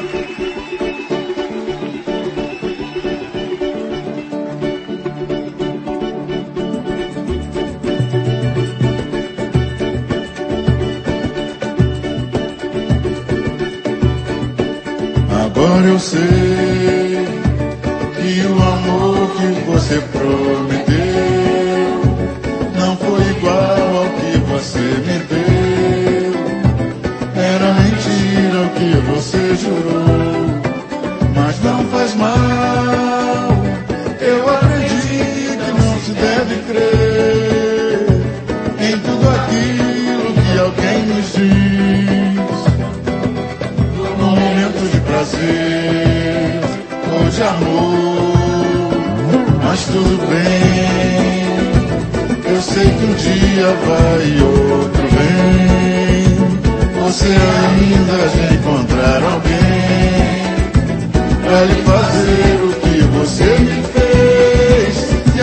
Agora eu sei que o amor que você prometeu não foi igual ao que você me deu. Era mentira o que você jurou, mas não faz mal. Eu aprendi que não se deve crer em tudo aquilo que alguém nos diz. No momento de prazer ou de amor, mas tudo bem. Eu sei que um dia vai e outro vem. Você ainda vai encontrar alguém pra lhe fazer o que você me fez. E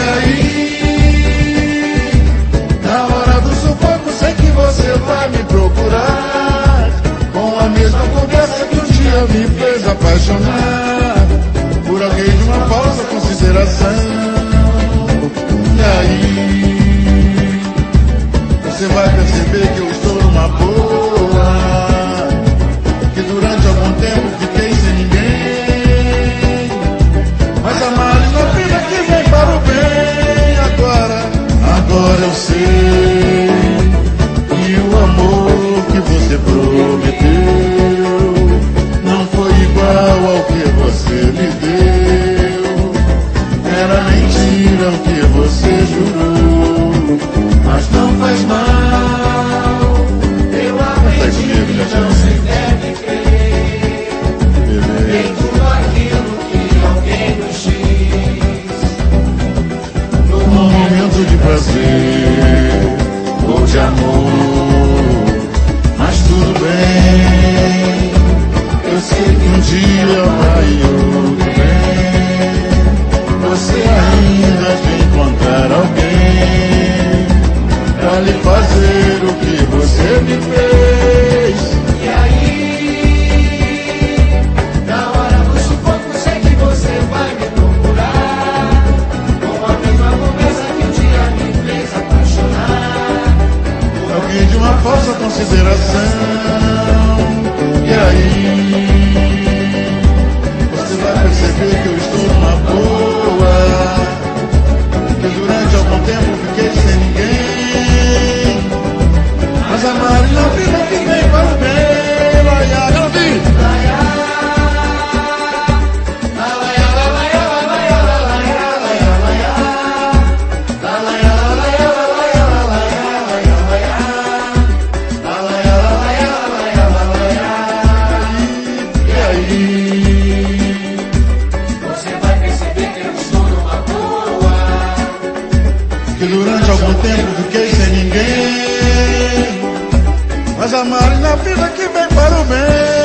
aí, na hora do sufoco, sei que você vai me procurar com a mesma conversa que um dia me fez apaixonar por alguém de uma falsa consideração. E aí, você vai perceber que eu estou numa boa, que durante algum tempo fiquei sem ninguém, mas a males na vida que vem para o bem. Agora eu sei que o amor que você prometeu não foi igual ao que você me deu. Era mentira o que você jurou, mas não faz mal. Eu aprendi que não se deve crer em tudo aquilo que alguém nos diz. No momento de prazer ou de amor, mas tudo bem. Eu sei que um dia vai e outro vem. Você ainda vai encontrar alguém pra lhe fazer o que você me fez. E aí, na hora do sufoco, sei que você vai me procurar com a mesma conversa que um dia me fez apaixonar. Alguém de uma falsa consideração. E aí, você vai perceber que eu estou numa boa, que durante algum tempo fiquei sem ninguém, mas amar na vida que vem para o bem. Vai, ouvir. Que durante algum tempo fiquei sem ninguém, mas amar na vida que vem para o bem.